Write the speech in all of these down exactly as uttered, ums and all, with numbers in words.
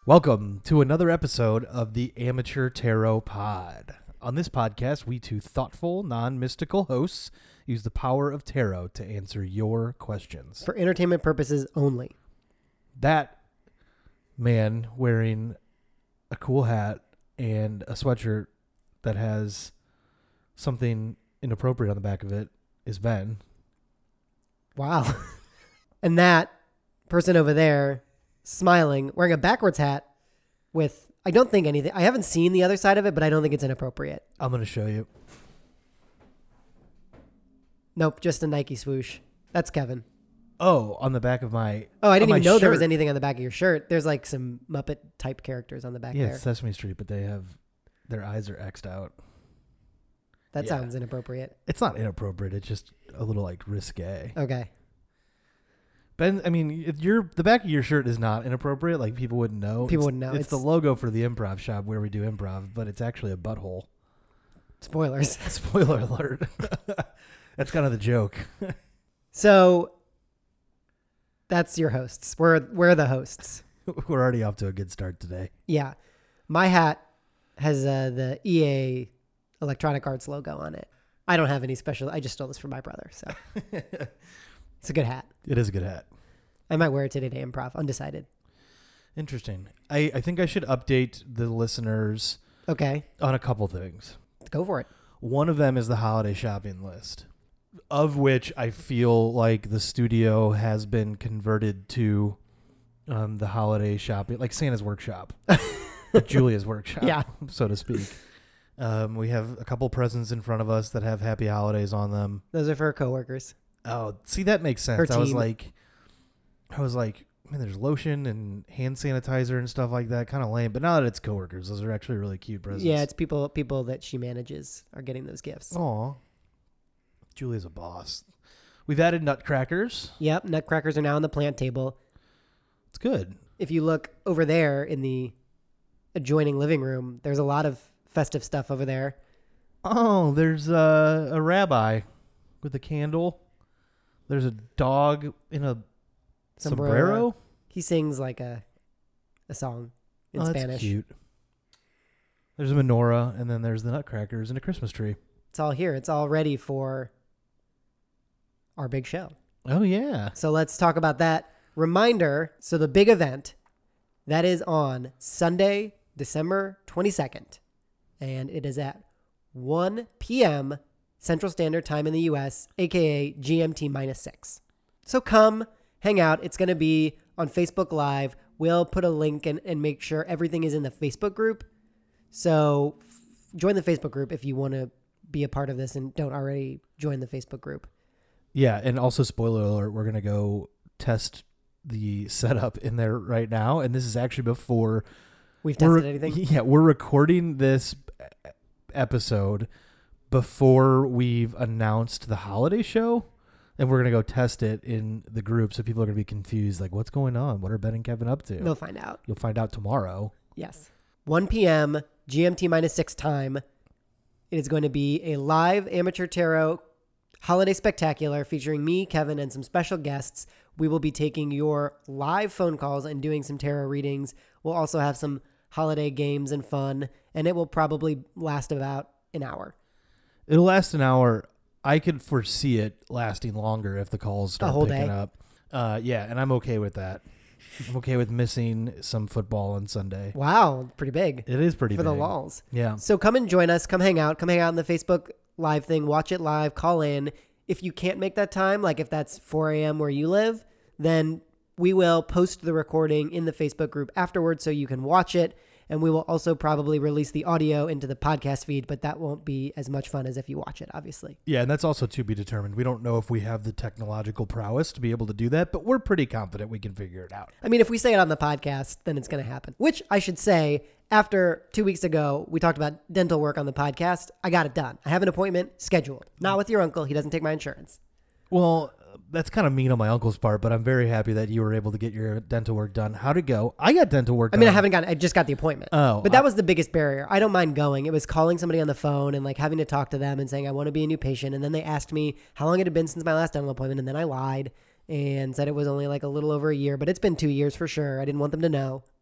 Welcome to another episode of the Amateur Tarot Pod. On this podcast, we two thoughtful, non-mystical hosts use the power of tarot to answer your questions. For entertainment purposes only. That man wearing a cool hat and a sweatshirt that has something inappropriate on the back of it is Ben. Wow. And that person over there smiling, wearing a backwards hat with, I don't think anything, I haven't seen the other side of it, but I don't think it's inappropriate. I'm going to show you. Nope, just a Nike swoosh. That's Kevin. Oh, on the back of my Oh, I didn't even know shirt. there was anything on the back of your shirt. There's like some Muppet type characters on the back Yeah, there. it's Sesame Street, but they have, their eyes are X'd out. That Yeah. sounds inappropriate. It's not inappropriate. It's just a little like risque. Okay. Ben, I mean, if your the back of your shirt is not inappropriate. Like people wouldn't know. People it's, wouldn't know. It's, It's- the logo for the improv shop where we do improv, but it's actually a butthole. Spoilers. Spoiler alert. That's kind of the joke. So that's your hosts. We're, we're the hosts. We're already off to a good start today. Yeah. My hat has uh, the E A Electronic Arts logo on it. I don't have any special. I just stole this from my brother. So it's a good hat. It is a good hat. I might wear it today to improv. Undecided. Interesting. I, I think I should update the listeners Okay. on a couple things. Go for it. One of them is the holiday shopping list, of which I feel like the studio has been converted to um, the holiday shopping, like Santa's workshop, like Julia's workshop, Yeah. so to speak. Um, we have a couple presents in front of us that have happy holidays on them. Those are for coworkers. Oh, see, that makes sense. Her I was team. like, I was like, man, there's lotion and hand sanitizer and stuff like that. Kind of lame. But now that it's coworkers, those are actually really cute presents. Yeah, it's people people that she manages are getting those gifts. Aw. Julia's a boss. We've added nutcrackers. Yep. Nutcrackers are now on the plant table. It's good. If you look over there in the adjoining living room, there's a lot of festive stuff over there. Oh, there's uh, a rabbi with a candle. There's a dog in a sombrero. Sombrero. He sings like a a song in Oh, that's Spanish. cute. There's a menorah, and then there's the nutcrackers and a Christmas tree. It's all here. It's all ready for our big show. Oh, yeah. So let's talk about that. Reminder, so the big event, that is on Sunday, December twenty-second. And it is at one p.m. Central Standard Time in the U S, a k a. G M T minus six. So come, hang out. It's going to be on Facebook Live. We'll put a link and, and make sure everything is in the Facebook group. So f- join the Facebook group if you want to be a part of this and don't already join the Facebook group. Yeah, and also, spoiler alert, we're going to go test the setup in there right now. And this is actually before... We've We're- tested anything? Yeah, we're recording this episode before we've announced the holiday show, and we're going to go test it in the group, so people are going to be confused, like, what's going on? What are Ben and Kevin up to? They'll find out. You'll find out tomorrow. Yes. one p.m. G M T minus six time. It is going to be a live amateur tarot holiday spectacular featuring me, Kevin, and some special guests. We will be taking your live phone calls and doing some tarot readings. We'll also have some holiday games and fun, and it will probably last about an hour. It'll last an hour. I could foresee it lasting longer if the calls start whole picking day? up. Uh, yeah, and I'm okay with that. I'm okay with missing some football on Sunday. Wow, pretty big It is pretty for big. the lulls. Yeah. So come and join us. Come hang out. Come hang out in the Facebook Live thing. Watch it live. Call in. If you can't make that time, like if that's four a.m. where you live, then we will post the recording in the Facebook group afterwards so you can watch it. And we will also probably release the audio into the podcast feed, but that won't be as much fun as if you watch it, obviously. Yeah, and that's also to be determined. We don't know if we have the technological prowess to be able to do that, but we're pretty confident we can figure it out. I mean, if we say it on the podcast, then it's going to happen. Which I should say, after two weeks ago, we talked about dental work on the podcast. I got it done. I have an appointment scheduled. Not with your uncle. He doesn't take my insurance. Well, that's kind of mean on my uncle's part, but I'm very happy that you were able to get your dental work done. How'd it go? I got dental work I done. mean, I haven't gotten, I just got the appointment. Oh, But that I- was the biggest barrier. I don't mind going. It was calling somebody on the phone and like having to talk to them and saying, I want to be a new patient. And then they asked me how long it had been since my last dental appointment. And then I lied and said it was only like a little over a year, but it's been two years for sure. I didn't want them to know.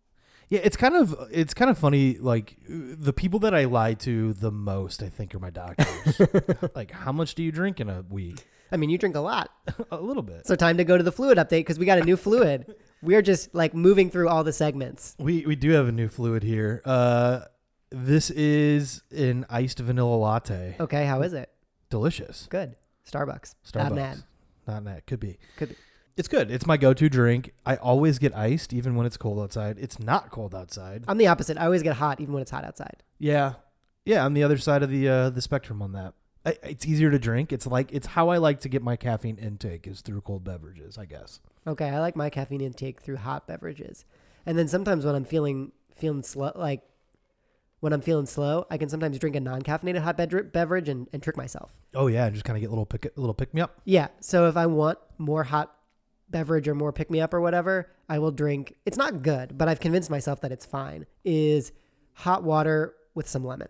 Yeah, it's kind of it's kind of funny. Like the people that I lie to the most, I think, are my doctors. Like, how much do you drink in a week? I mean, you drink a lot. A little bit. So time to go to the fluid update because we got a new fluid. We're just like moving through all the segments. We we do have a new fluid here. Uh, this is an iced vanilla latte. Okay, how is it? Delicious. Good. Starbucks. Starbucks. Not an ad. Not an ad. Could be. Could be. It's good. It's my go-to drink. I always get iced, even when it's cold outside. It's not cold outside. I'm the opposite. I always get hot even when it's hot outside. Yeah, yeah. I'm the other side of the uh, the spectrum on that. I, it's easier to drink. It's like it's how I like to get my caffeine intake is through cold beverages, I guess. Okay, I like my caffeine intake through hot beverages, and then sometimes when I'm feeling feeling slow, like when I'm feeling slow, I can sometimes drink a non-caffeinated hot bedr- beverage and, and trick myself. Oh yeah, just kind of get a little pick a little pick me up. Yeah. So if I want more hot beverage or more pick me up or whatever, I will drink. It's not good, but I've convinced myself that it's fine. Is hot water with some lemon.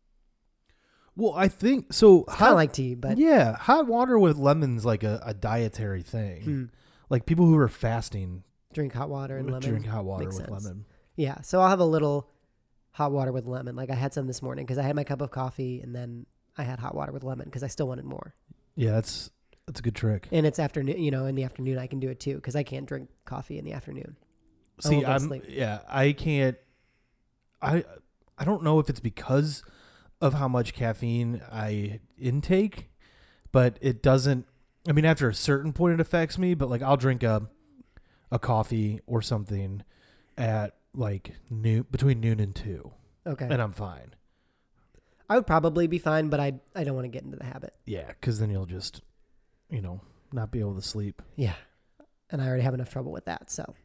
Well, I think so. Kind of like tea, but yeah, hot water with lemon's like a, a dietary thing. Hmm. Like people who are fasting drink hot water and lemon. drink hot water Makes with sense. lemon. Yeah. So I'll have a little hot water with lemon. Like I had some this morning because I had my cup of coffee and then I had hot water with lemon because I still wanted more. Yeah, that's that's a good trick. And it's afternoon, you know, in the afternoon I can do it too because I can't drink coffee in the afternoon. I See, won't go to I'm sleep. yeah, I can't. I I don't know if it's because of how much caffeine I intake, but it doesn't. I mean, after a certain point, it affects me. But like, I'll drink a a coffee or something at like noon, between noon and two, Okay. and I'm fine. I would probably be fine, but I I don't want to get into the habit. Yeah, because then you'll just, you know, not be able to sleep. Yeah. And I already have enough trouble with that. So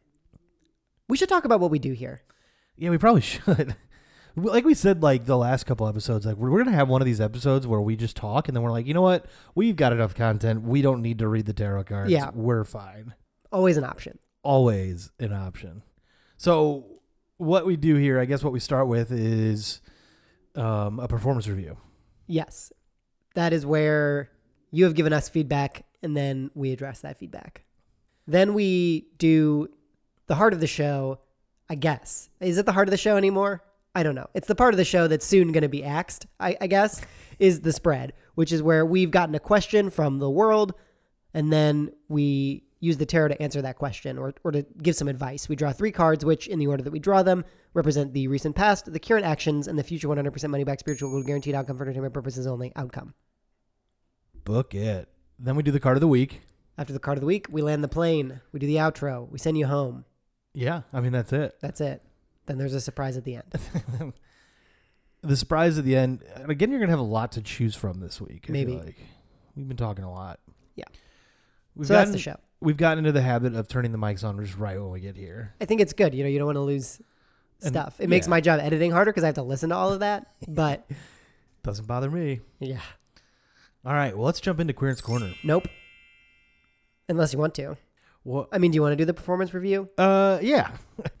we should talk about what we do here. Yeah, we probably should. Like we said, like the last couple episodes, like we're, we're going to have one of these episodes where we just talk and then we're like, you know what? We've got enough content. We don't need to read the tarot cards. Yeah. We're fine. Always an option. Always an option. So what we do here, I guess what we start with is um, a performance review. Yes. That is where you have given us feedback and then we address that feedback. Then we do the heart of the show, I guess. Is it the heart of the show anymore? I don't know. It's the part of the show that's soon going to be axed, I, I guess, is the spread, which is where we've gotten a question from the world, and then we use the tarot to answer that question or, or to give some advice. We draw three cards, which, in the order that we draw them, represent the recent past, the current actions, and the future one hundred percent money-back spiritual gold guaranteed outcome for entertainment purposes only outcome. Book it. Then we do the card of the week. After the card of the week, we land the plane. We do the outro. We send you home. Yeah, I mean, that's it. That's it. Then there's a surprise at the end. The surprise at the end, and again, you're going to have a lot to choose from this week. I Maybe. feel like. We've been talking a lot. Yeah. We've So gotten, that's the show. We've gotten into the habit of turning the mics on just right when we get here. I think it's good. You know, you don't want to lose And- stuff. It makes yeah. my job editing harder because I have to listen to all of that. But Doesn't bother me. yeah, All right, well, let's jump into Queerance Corner. nope. Unless you want to. Well, I mean, do you want to do the performance review? uh, yeah.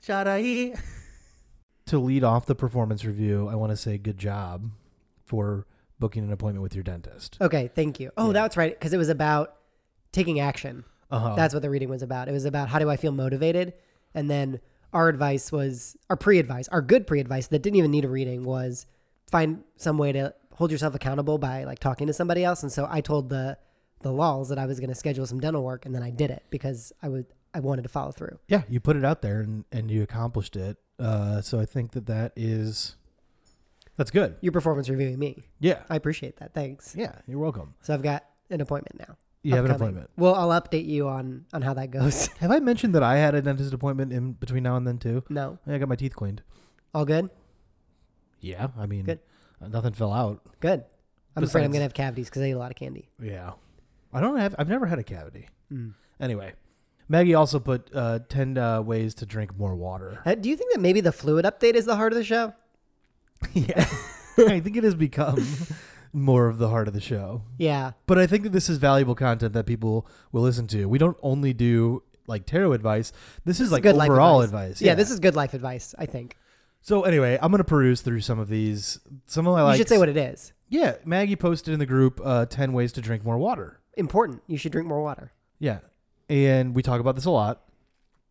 To lead off the performance review, I want to say good job for booking an appointment with your dentist. Okay, thank you. Oh, Yeah. that's right. Because it was about taking action. Uh-huh. That's what the reading was about. It was about how do I feel motivated? And then our advice was, our pre-advice, our good pre-advice that didn't even need a reading was find some way to hold yourself accountable by like talking to somebody else. And so I told the the laws that I was going to schedule some dental work, and then I did it because I would I wanted to follow through. Yeah, you put it out there and, and you accomplished it. Uh, so I think that that is, that's good. You're performance reviewing me. Yeah. I appreciate that. Thanks. Yeah, you're welcome. So I've got an appointment now. You have an Upcoming. appointment. Well, I'll update you on on how that goes. Have I mentioned that I had a dentist appointment in between now and then too? No. I got my teeth cleaned. All good? Yeah, I mean, Good. uh, nothing fell out. Good. I'm afraid I'm Besides- going to have cavities because I ate a lot of candy. Yeah. I don't have, I've never had a cavity. Mm. Anyway, Maggie also put uh, ten uh, ways to drink more water. Uh, do you think that maybe the fluid update is the heart of the show? Yeah. I think it has become more of the heart of the show. Yeah. But I think that this is valuable content that people will listen to. We don't only do like tarot advice. This is like good life overall advice. advice. Yeah. this is good life advice, I think. So anyway, I'm going to peruse through some of these. Some of my You likes. should say what it is. Yeah, Maggie posted in the group uh, ten ways to drink more water. Important. You should drink more water. Yeah. And we talk about this a lot.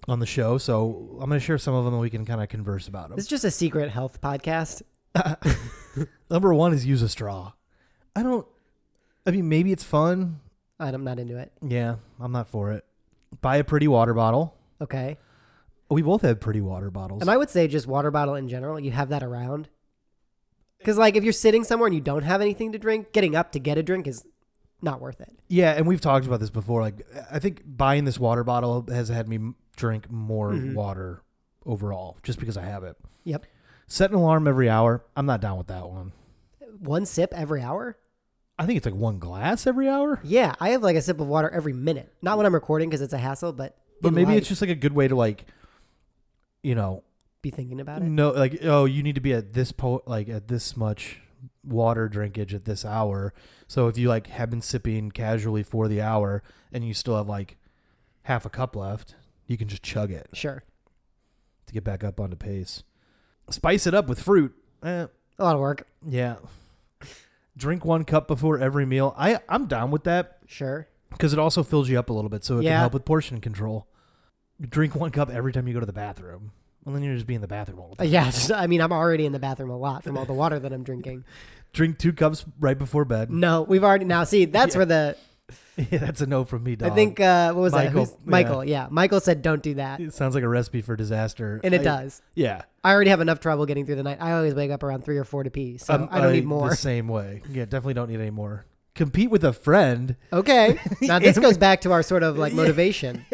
on the show. So I'm going to share some of them and we can kind of converse about them. This is just a secret health podcast. Number one is use a straw. I don't, I mean, maybe it's fun. I'm not into it. Yeah, I'm not for it. Buy a pretty water bottle. Okay. We both have pretty water bottles. And I would say just water bottle in general, you have that around. Because like if you're sitting somewhere and you don't have anything to drink, getting up to get a drink is not worth it. Yeah, and we've talked about this before. Like, I think buying this water bottle has had me drink more Mhm. water overall, just because I have it. Yep. Set an alarm every hour. I'm not down with that one. One sip every hour? I think it's like one glass every hour. Yeah, I have like a sip of water every minute. Not when I'm recording because it's a hassle, but But in maybe life, it's just like a good way to like, you know, be thinking about it. no, like, oh, you need to be at this po like at this much water drinkage at this hour. So if you like have been sipping casually for the hour and you still have like half a cup left, you can just chug it Sure. to get back up onto pace. Spice it up with fruit. Eh, A lot of work. yeah. Drink one cup before every meal. I, I'm down with that Sure. because it also fills you up a little bit, so it Yeah. can help with portion control. Drink one cup every time you go to the bathroom. And then you're just being in the bathroom all the Uh, time. yeah, just- I mean, I'm already in the bathroom a lot from all the water that I'm drinking. Drink two cups right before bed. No, we've already, now see, that's Yeah. where the, Yeah, that's a no from me, dog. I think, uh, what was Michael, that? Who's- Michael, yeah. Michael said don't do that. It sounds like a recipe for disaster. And it I- does. Yeah. I already have enough trouble getting through the night. I always wake up around three or four to pee, so Um, I don't need more. The same way. Yeah, definitely don't need any more. Compete with a friend. Okay. Now this goes back to our sort of like motivation.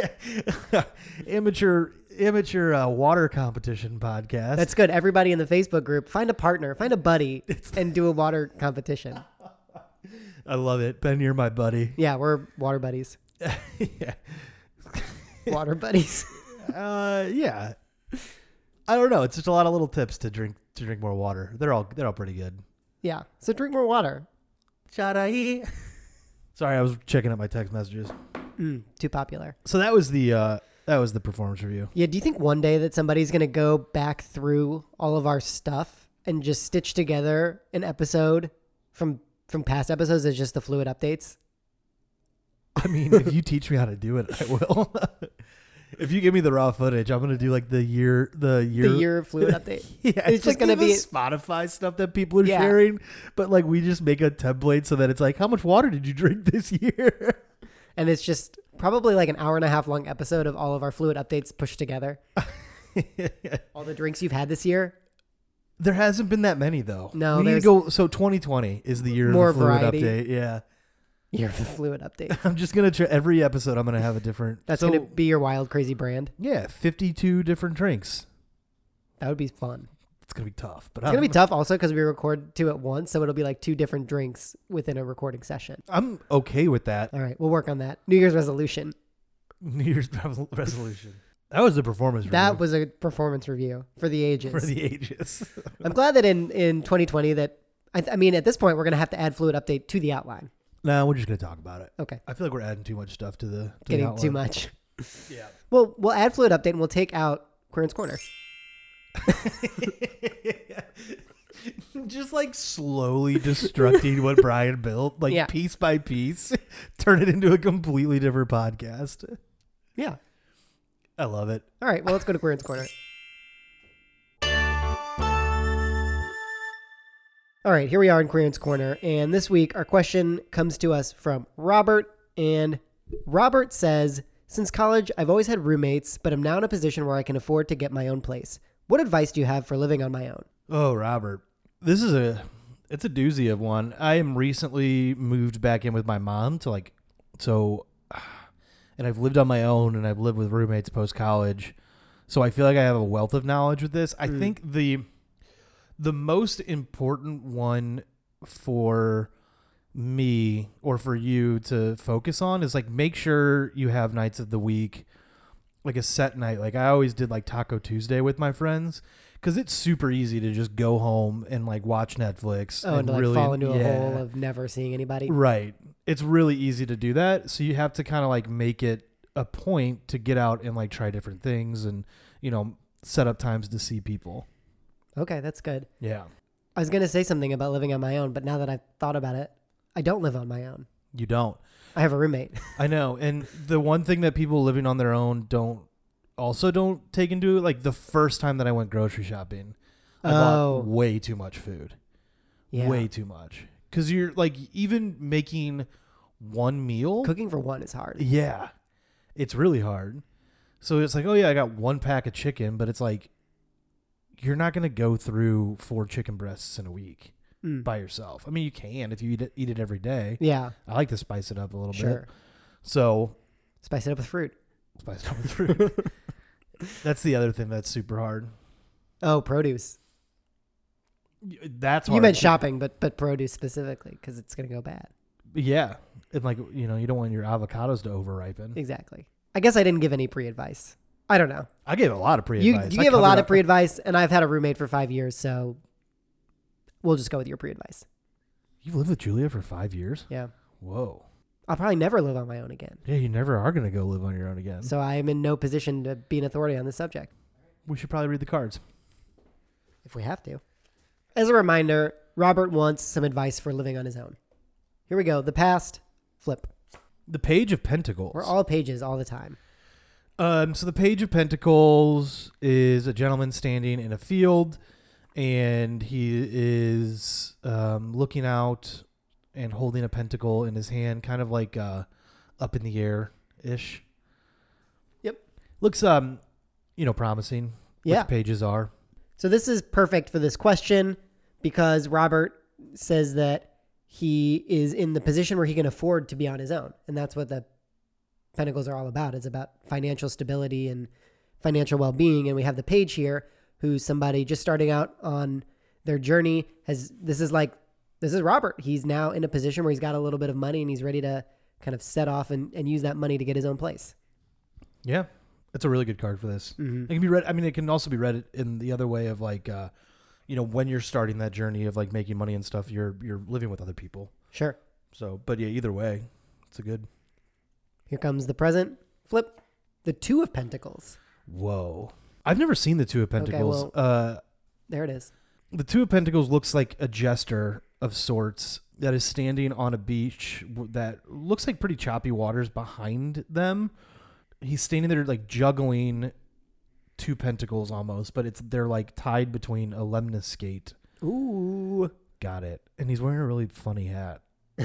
amateur amateur uh, water competition podcast. That's good. Everybody in the Facebook group, find a partner, find a buddy, and do a water competition. I love it. Ben, you're my buddy. Yeah, we're water buddies. yeah. Water buddies. Uh, yeah. I don't know. It's just a lot of little tips to drink to drink more water. They're all they're all pretty good. Yeah. So drink more water. Sorry, I was checking out my text messages. Mm, too popular. So that was the uh, that was the performance review. Yeah. Do you think one day that somebody's gonna go back through all of our stuff and just stitch together an episode from from past episodes as just the fluid updates? I mean, if you teach me how to do it, I will. If you give me the raw footage, I'm gonna do like the year, the year, The year fluid update. yeah, it's just gonna like be- the Spotify stuff that people are Yeah. sharing. But like, we just make a template so that it's like, how much water did you drink this year? And it's just probably like an hour and a half long episode of all of our fluid updates pushed together. All the drinks you've had this year. There hasn't been that many though. No, we need to there's- go. So twenty twenty is the year More of the fluid variety. update. Yeah, Year of the fluid update. I'm just gonna try every episode. I'm gonna have a different. That's so, going to be your wild, crazy brand. yeah, fifty-two different drinks. That would be fun. It's gonna be tough, but It's I'm, going to be tough also because we record two at once. So it'll be like two different drinks within a recording session. I'm okay with that. All right. We'll work on that. New Year's resolution. New Year's resol- resolution. That was the performance review. That was a performance review for the ages. for the ages. I'm glad that in, in twenty twenty that, I, th- I mean, at this point, we're going to have to add fluid update to the outline. No, we're just gonna talk about it. Okay. I feel like we're adding too much stuff to the to Getting the too outline. much. Yeah. Well, we'll add fluid update and we'll take out Queer's Corner. Just like slowly destructing what Brian built, like Yeah. piece by piece, turn it into a completely different podcast. Yeah. I love it. All right. Well, let's go to Queer's Corner. All right. Here we are in Queer's Corner. And this week, our question comes to us from Robert. And Robert says, since college, I've always had roommates, but I'm now in a position where I can afford to get my own place. What advice do you have for living on my own? Oh, Robert, this is a it's a doozy of one. I am recently moved back in with my mom to like so, and I've lived on my own and I've lived with roommates post college, so I feel like I have a wealth of knowledge with this. I Mm. think the the most important one for me or for you to focus on is like make sure you have nights of the week, like a set night. Like I always did like Taco Tuesday with my friends because it's super easy to just go home and like watch Netflix. Oh, and to like really, fall into a yeah. hole of never seeing anybody. Right. It's really easy to do that. So you have to kind of like make it a point to get out and like try different things and, you know, set up times to see people. Okay, that's good. Yeah. I was going to say something about living on my own, but now that I've thought about it, I don't live on my own. You don't. I have a roommate. I know. And the one thing that people living on their own don't also don't take into it. Like the first time that I went grocery shopping, I Oh. bought way too much food. Yeah. Way too much. Because you're like, even making one meal. Cooking for one is hard. Yeah. It's really hard. So it's like, oh yeah, I got one pack of chicken, but it's like, you're not going to go through four chicken breasts in a week Mm. by yourself. I mean, you can if you eat it, eat it every day. Yeah. I like to spice it up a little Sure. bit. So Spice it up with fruit. spice it up with fruit. That's the other thing that's super hard. Oh, produce. That's hard. You meant too. shopping, but but produce specifically because it's going to go bad. Yeah. And like, you know, you don't want your avocados to over ripen. Exactly. I guess I didn't give any pre-advice. I don't know. I gave a lot of pre You, advice. you gave a lot of pre-advice, and I've had a roommate for five years, so we'll just go with your pre-advice. You've lived with Julia for five years? Yeah. Whoa. I'll probably never live on my own again. Yeah, you never are going to go live on your own again. So I am in no position to be an authority on this subject. We should probably read the cards. If we have to. As a reminder, Robert wants some advice for living on his own. Here we go. The past, flip. The Page of Pentacles. We're all pages all the time. Um, so the Page of Pentacles is a gentleman standing in a field, and he is um, looking out and holding a pentacle in his hand, kind of like uh, up in the air-ish. Yep. Looks, um, you know, promising. Yeah. What the pages are. So this is perfect for this question because Robert says that he is in the position where he can afford to be on his own. And that's what the Pentacles are all about. It's about financial stability and financial well-being. And we have the page here who's somebody just starting out on their journey. Has This is like, this is Robert. He's now in a position where he's got a little bit of money and he's ready to kind of set off and, and use that money to get his own place. Yeah. That's a really good card for this. Mm-hmm. It can be read. I mean, it can also be read in the other way of like, uh, you know, when you're starting that journey of like making money and stuff, you're you're living with other people. Sure. So, but yeah, either way, it's a good. Here comes the present. Flip. The Two of Pentacles. Whoa, I've never seen the Two of Pentacles. well- uh, There it is. the Two of Pentacles looks like a jester of sorts that is standing on a beach that looks like pretty choppy waters behind them. He's standing there like juggling two pentacles almost, but it's they're like tied between a lemniscate. Ooh. Got it. And he's wearing a really funny hat.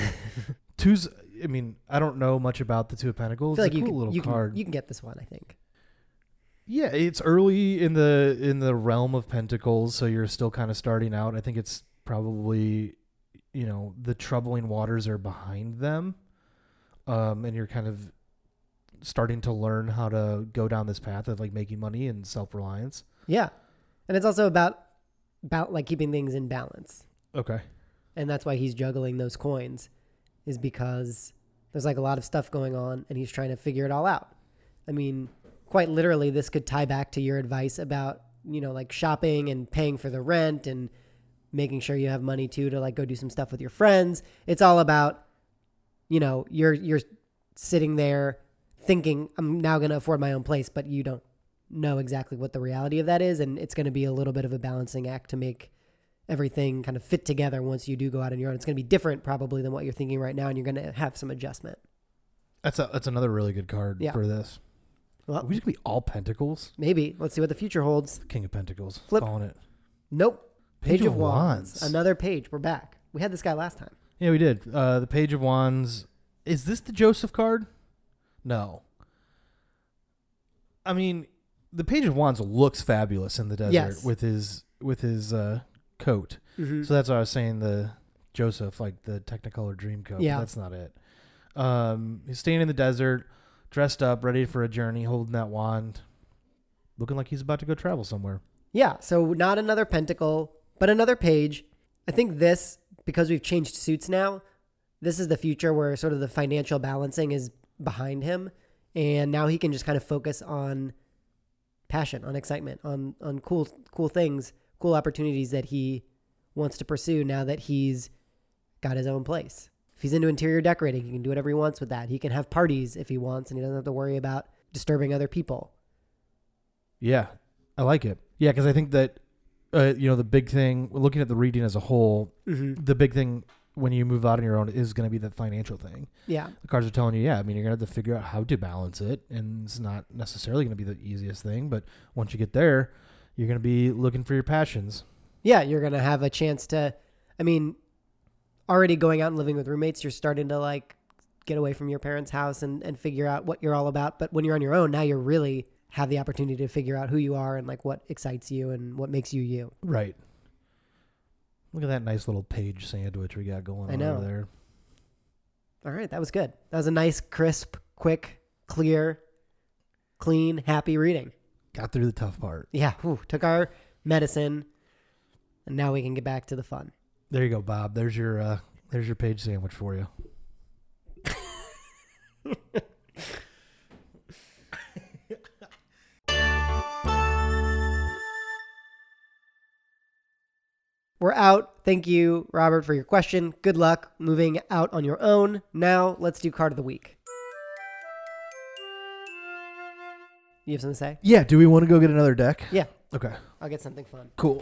Two's, I mean, I don't know much about the Two of I Pentacles. feel like It's a you, cool can, little you, card. can, you can get this one, I think. Yeah, it's early in the in the realm of Pentacles, so you're still kind of starting out. I think it's probably, you know, the troubling waters are behind them, um, and you're kind of starting to learn how to go down this path of like making money and self-reliance. Yeah. And it's also about about like keeping things in balance. Okay. And that's why he's juggling those coins, is because there's like a lot of stuff going on and he's trying to figure it all out. I mean, quite literally, this could tie back to your advice about, you know, like shopping and paying for the rent and making sure you have money too to like go do some stuff with your friends. It's all about, you know, you're you're sitting there thinking I'm now going to afford my own place, but you don't know exactly what the reality of that is. And it's going to be a little bit of a balancing act to make everything kind of fit together once you do go out on your own. It's going to be different probably than what you're thinking right now. And you're going to have some adjustment. That's a that's another really good card Yeah. for this. Well, Are we just gonna be all Pentacles? maybe. Let's see what the future holds. King of Pentacles. Flip. Calling it. Nope. Page, Page of, of Wands. Wands. Another page. We're back. We had this guy last time. Yeah, we did. Uh, the Page of Wands. Is this the Joseph card? No. I mean, the Page of Wands looks fabulous in the desert Yes. with his with his uh, coat. Mm-hmm. So that's why I was saying the Joseph, like the Technicolor dream coat. Yeah. But that's not it. Um, he's staying in the desert, dressed up, ready for a journey, holding that wand, looking like he's about to go travel somewhere. Yeah. So not another pentacle, but another page. I think this, because we've changed suits now, this is the future where sort of the financial balancing is behind him. And now he can just kind of focus on passion, on excitement, on, on cool, cool things, cool opportunities that he wants to pursue now that he's got his own place. If he's into interior decorating, he can do whatever he wants with that. He can have parties if he wants, and he doesn't have to worry about disturbing other people. Yeah, I like it. Yeah, because I think that, uh, you know, the big thing, looking at the reading as a whole, Mm-hmm. the big thing when you move out on your own is going to be the financial thing. Yeah. The cards are telling you, yeah, I mean, you're going to have to figure out how to balance it, and it's not necessarily going to be the easiest thing, but once you get there, you're going to be looking for your passions. Yeah, you're going to have a chance to, I mean, already going out and living with roommates, you're starting to like get away from your parents' house and, and figure out what you're all about. But when you're on your own, now you really have the opportunity to figure out who you are and like what excites you and what makes you you. Right. Look at that nice little page sandwich we got going I on know. over there. All right, that was good. That was a nice, crisp, quick, clear, clean, happy reading. Got through the tough part. Yeah, whew, took our medicine, and now we can get back to the fun. There you go, Bob. There's your uh, there's your page sandwich for you. We're out. Thank you, Robert, for your question. Good luck moving out on your own. Now, let's do card of the week. You have something to say? Yeah. Do we want to go get another deck? Yeah. Okay. I'll get something fun. Cool.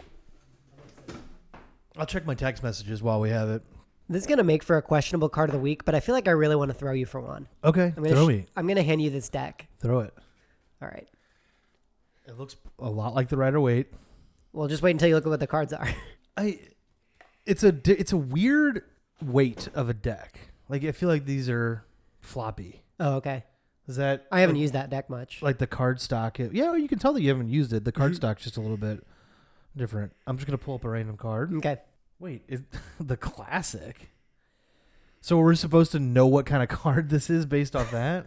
I'll check my text messages while we have it. This is going to make for a questionable card of the week, but I feel like I really want to throw you for one. Okay. I'm gonna Throw sh- me. I'm going to hand you this deck. Throw it. All right. It looks a lot like the Rider-Waite. Well, just wait until you look at what the cards are. I. It's a di- it's a weird weight of a deck. Like I feel like these are floppy. Oh, okay. Is that? I haven't like, used that deck much. like the card stock. Yeah, you can tell that you haven't used it. The card Mhm. stock's just a little bit different. I'm just gonna pull up a random card. Okay. Wait, is the classic? So we're supposed to know what kind of card this is based off that?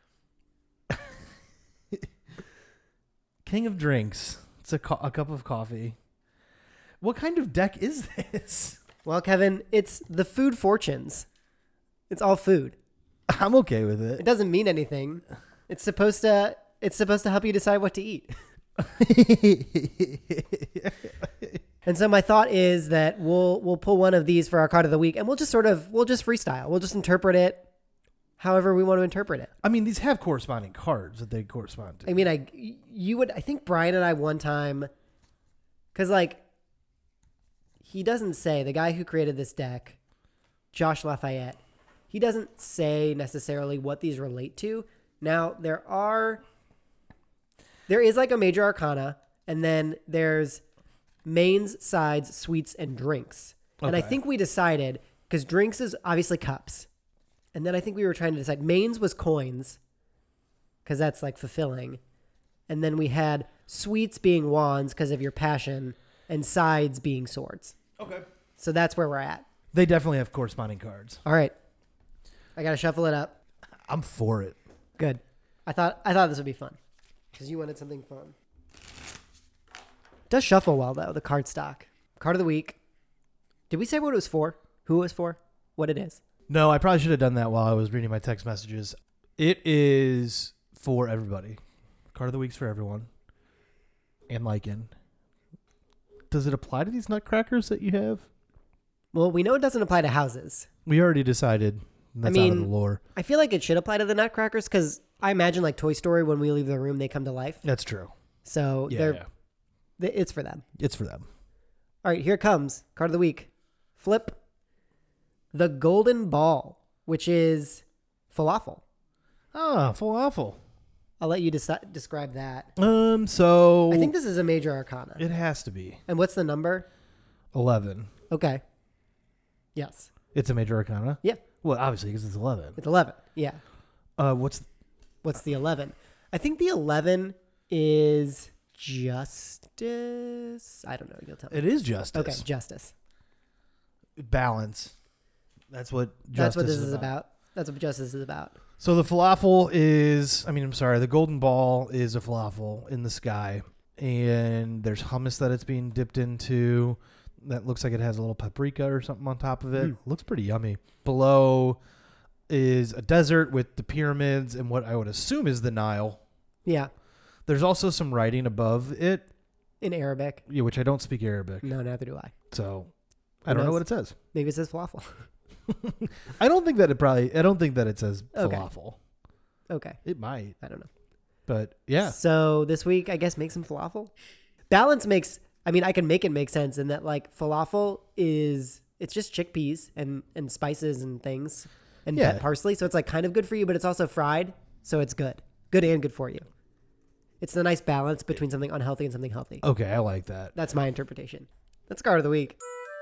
King of Drinks. It's a, co- a cup of coffee. What kind of deck is this? Well, Kevin, it's the Food Fortunes. It's all food. I'm okay with It it. doesn't mean anything. It's supposed to it's supposed to help you decide what to eat. And so my thought is that we'll we'll pull one of these for our card of the week, and we'll just sort of we'll just freestyle. We'll just interpret it however we want to interpret it. I mean, these have corresponding cards that they correspond to. I mean, I you would I think Brian and I one time, because like he doesn't say, the guy who created this deck, Josh Lafayette, he doesn't say necessarily what these relate to. Now there are there is like a major arcana, and then there's mains, sides, sweets, and drinks. And I Okay. think we decided, because drinks is obviously cups. And then I think we were trying to decide, mains was coins, because that's like fulfilling. And then we had sweets being wands because of your passion, and sides being swords. Okay. So that's where we're at. They definitely have corresponding cards. All right. I got to shuffle it up. I'm for it. Good. I thought I thought this would be fun, because you wanted something fun. It does shuffle well, though, the card stock. Card of the week. Did we say what it was for? Who it was for? What it is? No, I probably should have done that while I was reading my text messages. It is for everybody. Card of the week's for everyone. And Lycan. Does it apply to these nutcrackers that you have? Well, we know it doesn't apply to houses. We already decided. That's I out of mean- the lore. I feel like it should apply to the Nutcrackers, because I imagine like Toy Story, when we leave the room, they come to life. That's true. So Yeah, they're yeah. th- it's for them. It's for them. All right, here it comes. Card of the week. Flip. The Golden Ball, which is falafel. Ah, falafel. I'll let you deci- describe that. Um, so I think this is a major arcana. it has to be And what's the number? eleven. Okay. Yes. It's a major arcana. Yeah. Well, obviously because it's eleven. It's eleven. Yeah. Uh, what's What's the eleven? I think the eleven is justice. I don't know. You'll tell me. it? Is justice. Okay, justice. Balance. That's what. Justice That's what this is about. That's what justice is about. So the falafel is, I mean, I'm sorry, the golden ball is a falafel in the sky. And there's hummus that it's being dipped into that looks like it has a little paprika or something on top of it. Mm. Looks pretty yummy. Below is a desert with the pyramids and what I would assume is the Nile. Yeah. There's also some writing above it, In Arabic. yeah, which I don't speak Arabic. No, neither do I. So Who I don't know knows? what it says. Maybe it says falafel. I don't think that it probably, I don't think that it says Okay. falafel. Okay. It might, I don't know. but yeah. So this week, I guess, make some falafel. Balance makes, I mean, I can make it make sense in that, like, falafel is it's just chickpeas and, and spices and things and Yeah. pet parsley. So it's like kind of good for you, but it's also fried. So it's good. Good and good for you. It's the nice balance between something unhealthy and something healthy. Okay, I like that. That's my interpretation. That's Card of the Week.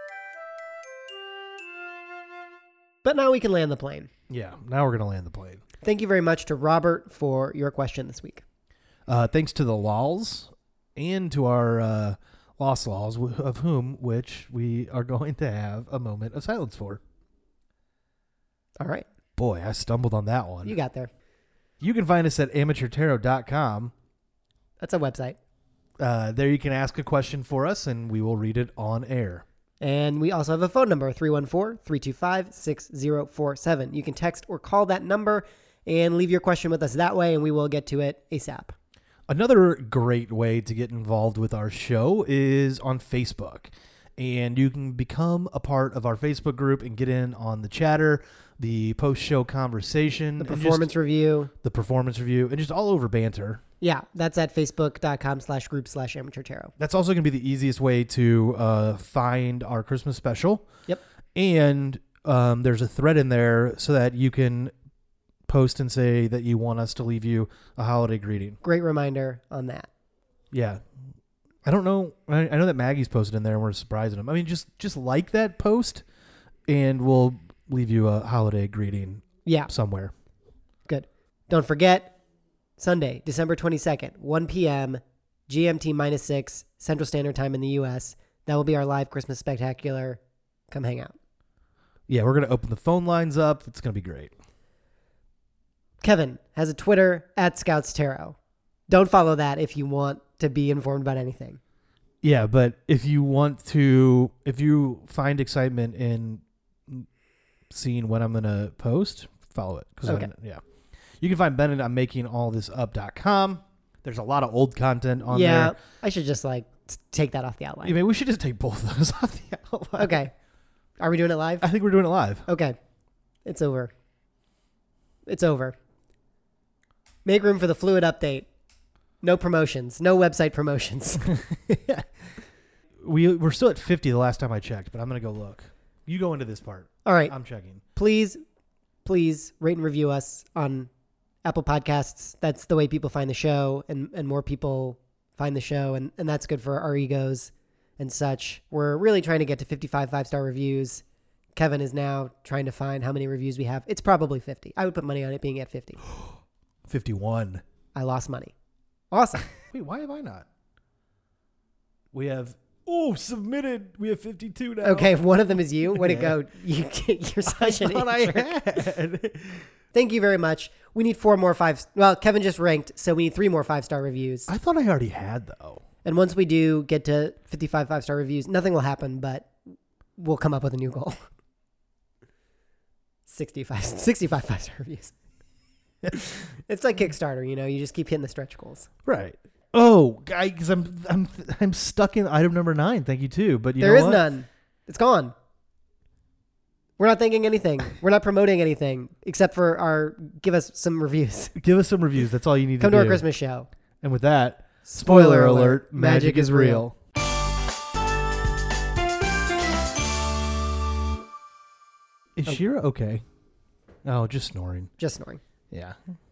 But now we can land the plane. Yeah, now we're going to land the plane. Thank you very much to Robert for your question this week. Uh, thanks to the Laws and to our uh, Lost Laws, wh- of whom, which we are going to have a moment of silence for. All right. Boy, I stumbled on that one. You got there. You can find us at amateur tarot dot com. That's a website. Uh, there you can ask a question for us, and we will read it on air. And we also have a phone number, three one four, three two five, six zero four seven. You can text or call that number and leave your question with us that way, and we will get to it ASAP. Another great way to get involved with our show is on Facebook. And you can become a part of our Facebook group and get in on the chatter, the post-show conversation, The and just performance review. the performance review, and just all over banter. Yeah, that's at facebook.com slash group slash amateur tarot. That's also going to be the easiest way to uh, find our Christmas special. Yep. And um, there's a thread in there so that you can post and say that you want us to leave you a holiday greeting. Great reminder on that. Yeah. I don't know. I, I know that Maggie's posted in there and we're surprising them. I mean, just, just like that post and we'll leave you a holiday greeting Yeah, somewhere. good. Don't forget, Sunday, December twenty-second, one p.m., G M T minus six, Central Standard Time in the U S. That will be our live Christmas spectacular. Come hang out. Yeah, we're going to open the phone lines up. It's going to be great. Kevin has a Twitter at Scouts Tarot. Don't follow that if you want to be informed about anything. Yeah, but if you want to, if you find excitement in seeing when I'm going to post, follow it. 'Cause Okay. I'm- yeah. You can find Bennett on making all this up dot com. There's a lot of old content on yeah, there. I should just like s- take that off the outline. Yeah, maybe we should just take both of those off the outline. Okay. Are we doing it live? I think we're doing it live. Okay. It's over. It's over. Make room for the fluid update. No promotions. No website promotions. we, we're still at fifty the last time I checked, but I'm going to go look. You go into this part. All right. I'm checking. Please, please rate and review us on Apple Podcasts. That's the way people find the show, and, and more people find the show, and, and that's good for our egos and such. We're really trying to get to fifty-five five-star reviews. Kevin is now trying to find how many reviews we have. It's probably fifty. I would put money on it being at fifty. fifty-one. I lost money. Awesome. Wait, why have I not? We have, oh, submitted. We have fifty-two now. Okay, if one of them is you, way to Yeah. go. You, you're such I an thought I introvert. had. Thank you very much. We need four more five. Well, Kevin just ranked, so we need three more five-star reviews. I thought I already had, though. And once we do get to fifty-five five-star reviews, nothing will happen, but we'll come up with a new goal. sixty-five, sixty-five five-star reviews. It's like Kickstarter, you know, you just keep hitting the stretch goals. Right. Oh, guy, because I'm I'm I'm stuck in item number nine. Thank you too, but you There know is what? none. It's gone. We're not thinking anything. We're not promoting anything except for our give us some reviews. Give us some reviews. That's all you need Come to to do. our Christmas show. And with that, Spoiler alert, magic is real. Is Oh. Shira okay? Oh, just snoring. Just snoring. Yeah.